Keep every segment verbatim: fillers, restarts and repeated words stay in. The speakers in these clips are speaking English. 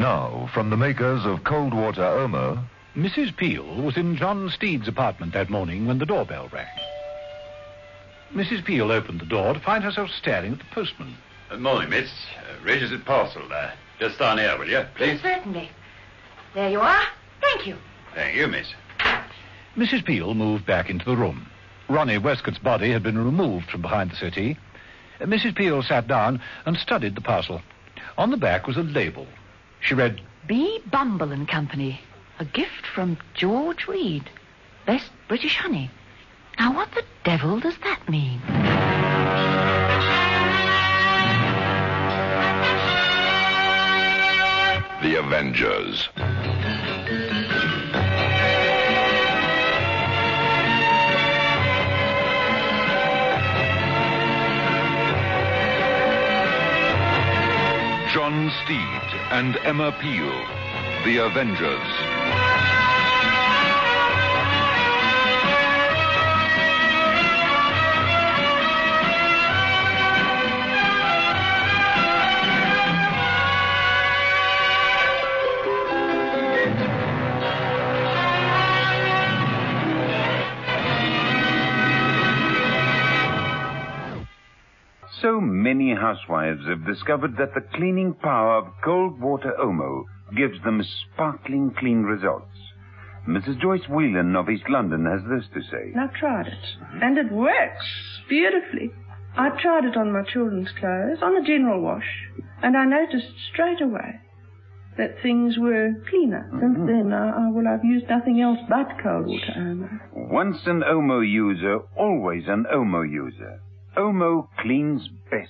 Now, from the makers of Cold Water Omo... Missus Peel was in John Steed's apartment that morning when the doorbell rang. Missus Peel opened the door to find herself staring at the postman. Good morning, miss. Uh, registered parcel there. Just down here, will you, please? Yes, certainly. There you are. Thank you. Thank you, miss. Missus Peel moved back into the room. Ronnie Westcott's body had been removed from behind the settee. Uh, Missus Peel sat down and studied the parcel. On the back was a label. She read, B. Bumble and Company. A gift from George Reed. Best British honey. Now, what the devil does that mean? The Avengers. John Steed and Emma Peel. The Avengers. So many housewives have discovered that the cleaning power of cold water Omo gives them sparkling clean results. Missus Joyce Whelan of East London has this to say. I've tried it, and it works beautifully. I tried it on my children's clothes, on the general wash, and I noticed straight away that things were cleaner. Mm-hmm. Since then, I, I, well, I've used nothing else but cold water Omo. Once an Omo user, always an Omo user. Omo cleans best.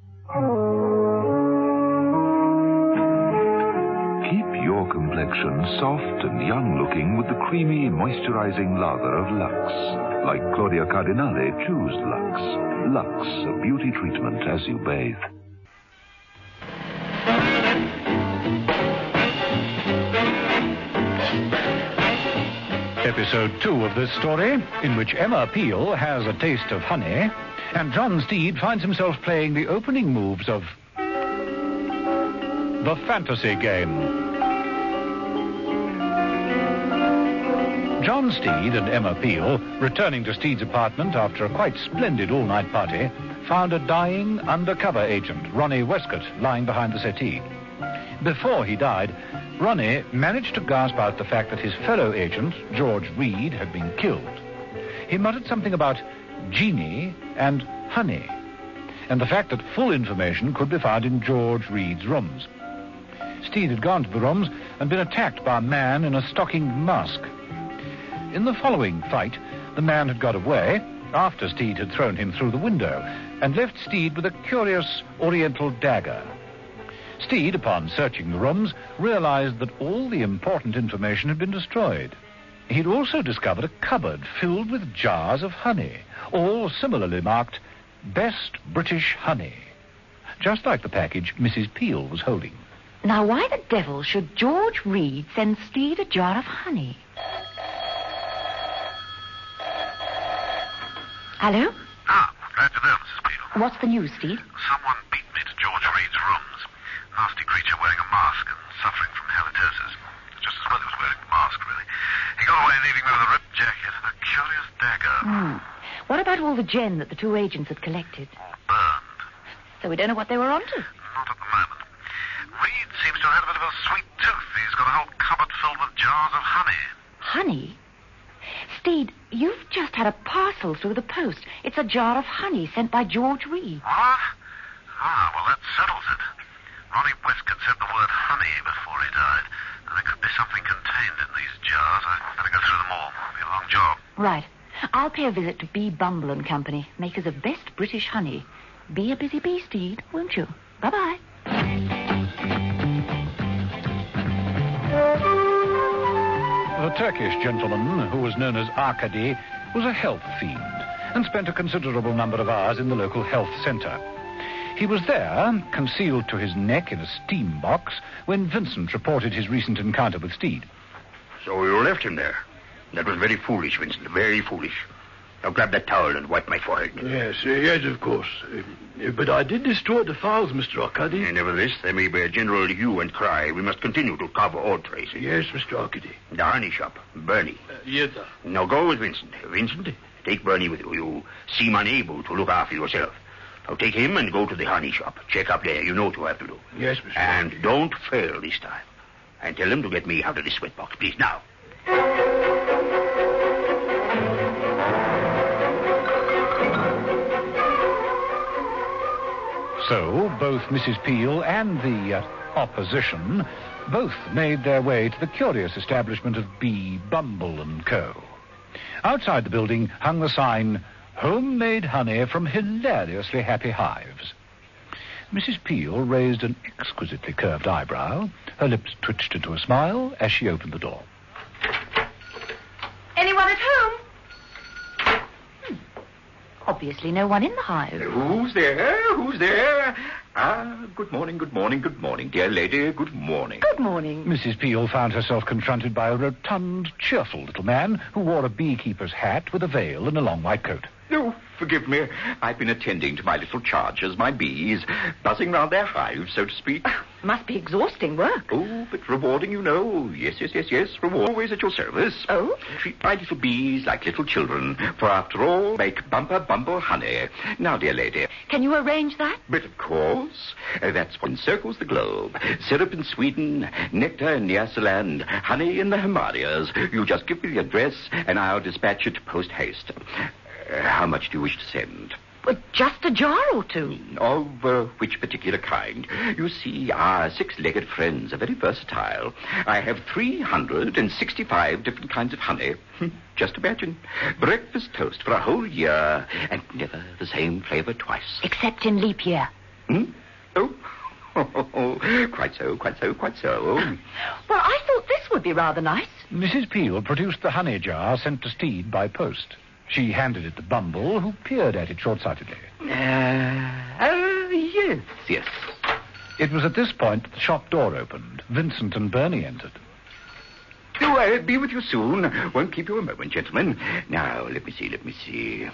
Keep your complexion soft and young-looking with the creamy, moisturizing lather of Lux. Like Claudia Cardinale, choose Lux. Lux, a beauty treatment as you bathe. Episode two of this story, in which Emma Peel has a taste of honey, and John Steed finds himself playing the opening moves of The Fantasy Game. John Steed and Emma Peel, returning to Steed's apartment after a quite splendid all-night party, found a dying undercover agent, Ronnie Westcott, lying behind the settee. Before he died, Ronnie managed to gasp out the fact that his fellow agent, George Reed, had been killed. He muttered something about genie and honey, and the fact that full information could be found in George Reed's rooms. Steed had gone to the rooms and been attacked by a man in a stockinged mask. In the following fight, the man had got away after Steed had thrown him through the window and left Steed with a curious oriental dagger. Steed, upon searching the rooms, realized that all the important information had been destroyed. He'd also discovered a cupboard filled with jars of honey, all similarly marked Best British Honey, just like the package Missus Peel was holding. Now, why the devil should George Reed send Steed a jar of honey? Hello? Ah, glad to know, Missus Peel. What's the news, Steed? Someone beat me to George Reed's rooms. Nasty creature wearing a mask and suffering from halitosis. Just as well he was wearing the mask, really. He got away leaving me with a ripped jacket and a curious dagger. Hmm. What about all the gin that the two agents had collected? All burned. So we don't know what they were onto? Not at the moment. Reed seems to have had a bit of a sweet tooth. He's got a whole cupboard filled with jars of honey. Honey? Steed, you've just had a parcel through the post. It's a jar of honey sent by George Reed. What? Ah, well, that settles it. Ronnie Westcott said the word honey before he died. And there could be something contained in these jars. I'd better go through them all. It'll be a long job. Right. I'll pay a visit to B. Bumble and Company, makers of best British honey. Be a busy bee, Steed, won't you? Bye-bye. The Turkish gentleman, who was known as Arkady, was a health fiend and spent a considerable number of hours in the local health centre. He was there, concealed to his neck in a steam box, when Vincent reported his recent encounter with Steed. So you left him there? That was very foolish, Vincent, very foolish. Now grab that towel and wipe my forehead. Yes, uh, yes, of course. Uh, but I did destroy the fowls, Mister Arcady. And nevertheless, there may be a general hue and cry. We must continue to cover all traces. Yes, Mister Arcady. The honey shop. Bernie. Uh, yes, sir. Now go with Vincent. Vincent, take Bernie with you. You seem unable to look after yourself. Now take him and go to the honey shop. Check up there. You know what you have to do. Yes, Mister And Arcady. don't fail this time. And tell him to get me out of this sweatbox, please. Now. So, both Missus Peel and the uh, opposition both made their way to the curious establishment of B. Bumble and Co. Outside the building hung the sign, Homemade Honey from Hilariously Happy Hives. Missus Peel raised an exquisitely curved eyebrow. Her lips twitched into a smile as she opened the door. Anyone at home? Hmm. Obviously no one in the hive. Who's there? Who's there? Ah, good morning, good morning, good morning, dear lady, good morning. Good morning. Missus Peel found herself confronted by a rotund, cheerful little man who wore a beekeeper's hat with a veil and a long white coat. Oh, forgive me. I've been attending to my little charges, my bees, buzzing round their hives, so to speak. Must be exhausting work. Oh, but rewarding, you know. Yes, yes, yes, yes. Reward always at your service. Oh? Treat my little bees like little children, for after all, make bumper bumble honey. Now, dear lady. Can you arrange that? But of course. Uh, that's what encircles the globe. Syrup in Sweden, nectar in Nyasaland, honey in the Himalayas. You just give me the address, and I'll dispatch it post-haste. Uh, how much do you wish to send? Well, just a jar or two. Of uh, which particular kind? You see, our six-legged friends are very versatile. I have three hundred sixty-five different kinds of honey. Just imagine. Breakfast toast for a whole year, and never the same flavor twice. Except in leap year. Hmm? Oh. Quite so, quite so, quite so. Well, I thought this would be rather nice. Missus Peel produced the honey jar sent to Steed by post. She handed it to Bumble, who peered at it short-sightedly. Uh, oh, yes, yes. It was at this point that the shop door opened. Vincent and Bernie entered. Oh, I'll be with you soon. Won't keep you a moment, gentlemen. Now, let me see, let me see.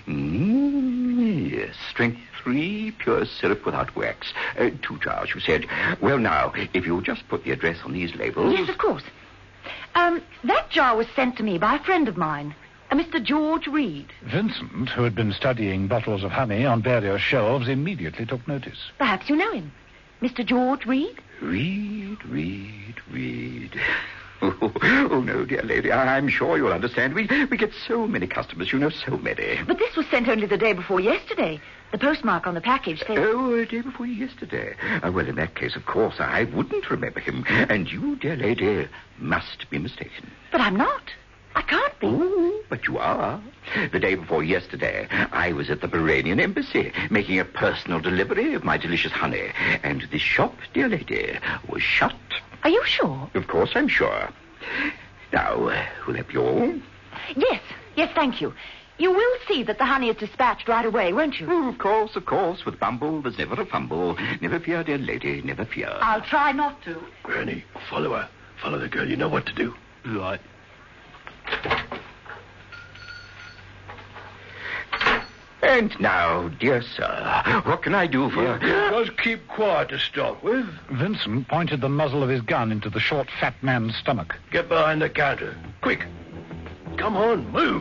Mm, yes, strength three, pure syrup without wax. Uh, two jars, you said. Well, now, if you'll just put the address on these labels. Yes, of course. Um, that jar was sent to me by a friend of mine, a Mister George Reed. Vincent, who had been studying bottles of honey on various shelves, immediately took notice. Perhaps you know him. Mister George Reed? Reed, Reed, Reed. Oh, oh, no, dear lady, I'm sure you'll understand. We we get so many customers, you know, so many. But this was sent only the day before yesterday. The postmark on the package says... Oh, a day before yesterday. Uh, well, in that case, of course, I wouldn't remember him. And you, dear lady, must be mistaken. But I'm not. I can't be. Oh, but you are. The day before yesterday, I was at the Bahrainian embassy, making a personal delivery of my delicious honey. And this shop, dear lady, was shut. Are you sure? Of course I'm sure. Now, uh, will that be all? Yes, yes, thank you. You will see that the honey is dispatched right away, won't you? Oh, of course, of course. With Bumble, there's never a fumble. Never fear, dear lady, never fear. I'll try not to. Bernie, follow her. Follow the girl. You know what to do. Right. And now, dear sir, what can I do for... Yeah, just keep quiet to start with. Vincent pointed the muzzle of his gun into the short, fat man's stomach. Get behind the counter. Quick. Come on, move.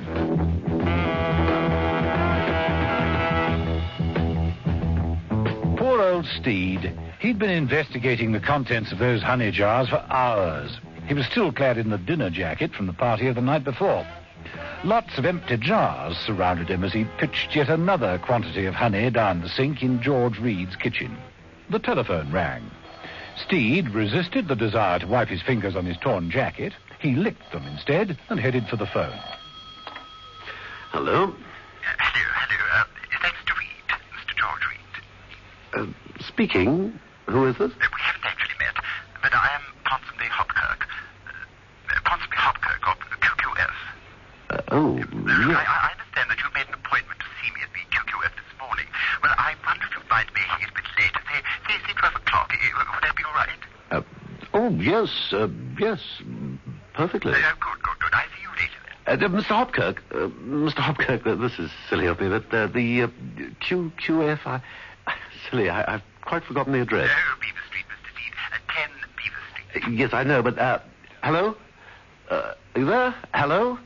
Poor old Steed. He'd been investigating the contents of those honey jars for hours. He was still clad in the dinner jacket from the party of the night before. Lots of empty jars surrounded him as he pitched yet another quantity of honey down the sink in George Reed's kitchen. The telephone rang. Steed resisted the desire to wipe his fingers on his torn jacket. He licked them instead and headed for the phone. Hello? Uh, hello, hello. Uh, is that Mister Reed? Mister George Reed? Uh, speaking. Who is this? Uh, we haven't actually met, but I am Constable Hopkirk. Uh, Constable Hopkirk of the Q Q F. Uh, oh, Uh, yes. I, I understand that you made an appointment to see me at the Q Q F this morning. Well, I wonder if you mind making it a bit later. Say, say, say twelve o'clock. Uh, would that be all right? Uh, oh, yes, uh, yes, perfectly. Uh, good, good, good. I'll see you later then. Uh, Mister Hopkirk, uh, Mister Hopkirk, uh, this is silly of me, but uh, the uh, Q Q F, I, silly, I, I've quite forgotten the address. Oh, Beaver Street, Mister Steed. Uh, ten Beaver Street. Uh, yes, I know, but, uh, hello? Uh, are you there? Hello?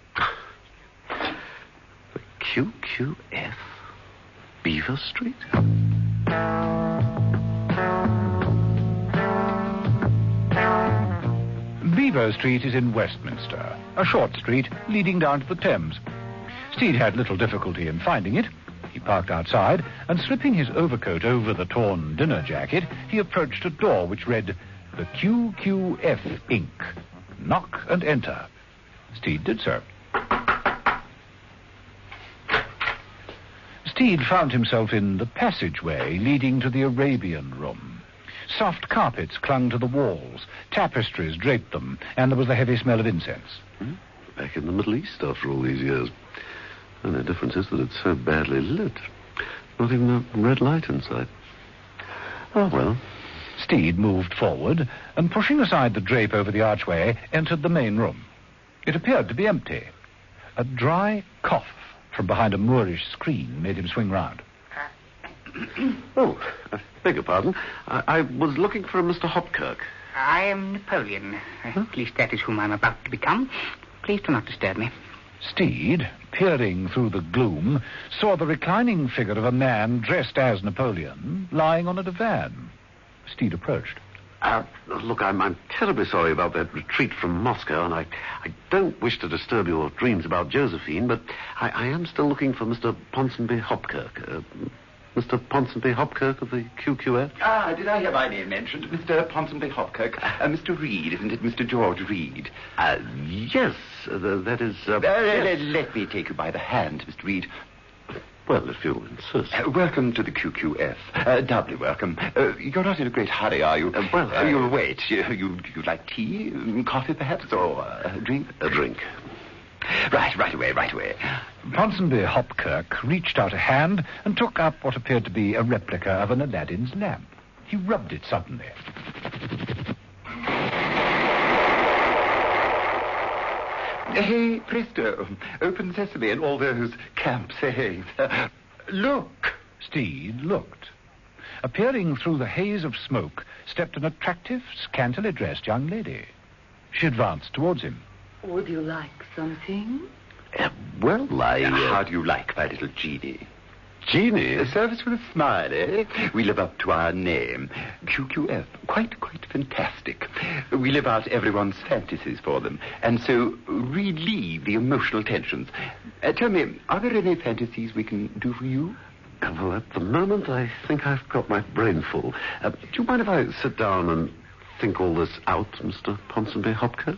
The Q Q F, Beaver Street? Beaver Street is in Westminster, a short street leading down to the Thames. Steed had little difficulty in finding it. He parked outside, and slipping his overcoat over the torn dinner jacket, he approached a door which read, "The Q Q F Incorporated. Knock and enter." Steed did so. Steed found himself in the passageway leading to the Arabian Room. Soft carpets clung to the walls, tapestries draped them, and there was the heavy smell of incense. Hmm? Back in the Middle East after all these years. And the difference is that it's so badly lit. Not even a red light inside. Oh, well. Steed moved forward, and pushing aside the drape over the archway, entered the main room. It appeared to be empty. A dry cough from behind a Moorish screen made him swing round. Oh, I beg your pardon. I, I was looking for a Mister Hopkirk. I am Napoleon. Huh? At least that is whom I'm about to become. Please do not disturb me. Steed, peering through the gloom, saw the reclining figure of a man dressed as Napoleon lying on a divan. Steed approached. Uh, look, I'm, I'm terribly sorry about that retreat from Moscow, and I, I don't wish to disturb your dreams about Josephine, but I, I am still looking for Mister Ponsonby Hopkirk. Uh, Mister Ponsonby Hopkirk of the Q Q F? Ah, did I hear my name mentioned? Mister Ponsonby Hopkirk. Uh, Mister Reed, isn't it? Mister George Reed. Uh, yes, uh, that is... Uh, uh, yes. Let me take you by the hand, Mister Reed. Well, if you insist. Uh, welcome to the Q Q F. Uh, doubly welcome. Uh, you're not in a great hurry, are you? Uh, well, uh, You'll wait. You, you, you'd like tea, coffee perhaps, or uh, a drink? A drink. Right, right away, right away. Ponsonby Hopkirk reached out a hand and took up what appeared to be a replica of an Aladdin's lamp. He rubbed it suddenly. Hey, presto. Open sesame and all those camp sayings. Look. Steed looked. Appearing through the haze of smoke stepped an attractive, scantily dressed young lady. She advanced towards him. Would you like something? Uh, well, I... Uh... How do you like my little genie? Genie? A service with a smile, eh? We live up to our name. Q Q F. Quite, quite fantastic. We live out everyone's fantasies for them, and so relieve the emotional tensions. Uh, tell me, are there any fantasies we can do for you? Uh, well, at the moment, I think I've got my brain full. Uh, do you mind if I sit down and think all this out, Mister Ponsonby Hopkirk?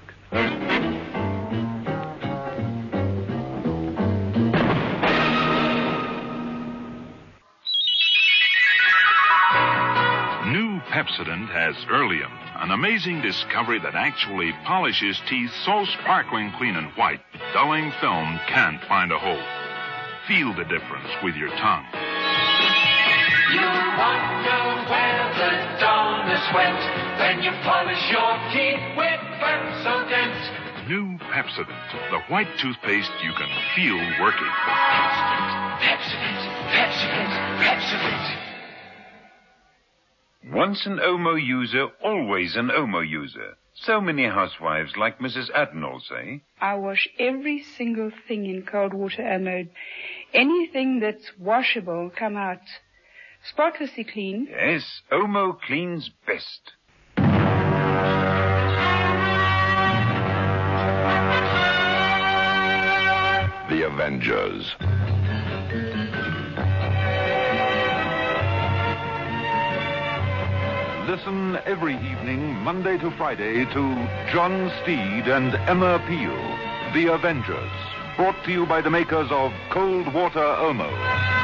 New Pepsodent has Earlium, an amazing discovery that actually polishes teeth so sparkling clean and white, dulling film can't find a hole. Feel the difference with your tongue. You wonder where the dullness went when you polish your teeth with Pepsodent. New Pepsodent, the white toothpaste you can feel working. Pepsodent, Pepsodent, Pepsodent. Once an Omo user, always an Omo user. So many housewives, like Missus Adenall, say. I wash every single thing in cold water Omo. Anything that's washable come out spotlessly clean. Yes, Omo cleans best. The Avengers. Listen every evening, Monday to Friday, to John Steed and Emma Peel, The Avengers, brought to you by the makers of Cold Water Omo.